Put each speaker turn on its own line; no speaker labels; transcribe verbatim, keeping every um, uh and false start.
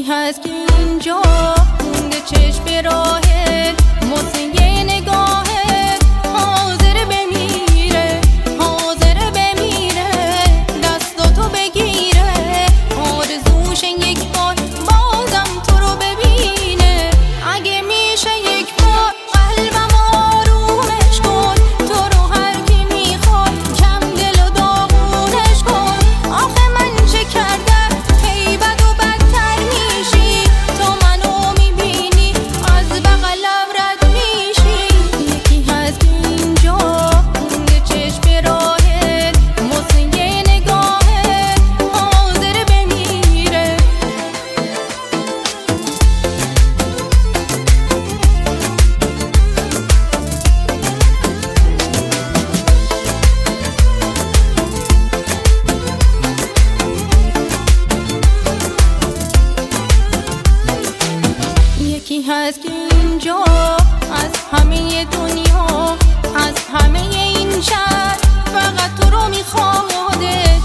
یکی هست که اینجا مونده چشم به راهه موسیقی نگاهه حاضر بمیره حاضر بمیره دستاتو بگیره آرزوش یک بار بازم تو رو ببینه اگه میشه یک بار قلبم آرومش کن تو رو هر کی میخواد کم دل و داغونش کن آخه من چه کردم هی بد و بدتر میشی تو منو میبینی از بغلم رد میشی یکی هست که اینجا مونده چشم به راهت موسیقی نگاهت حاضر بمیره یکی هست که اینجا از همه دنیا از همه این شهر فقط تو رو میخواده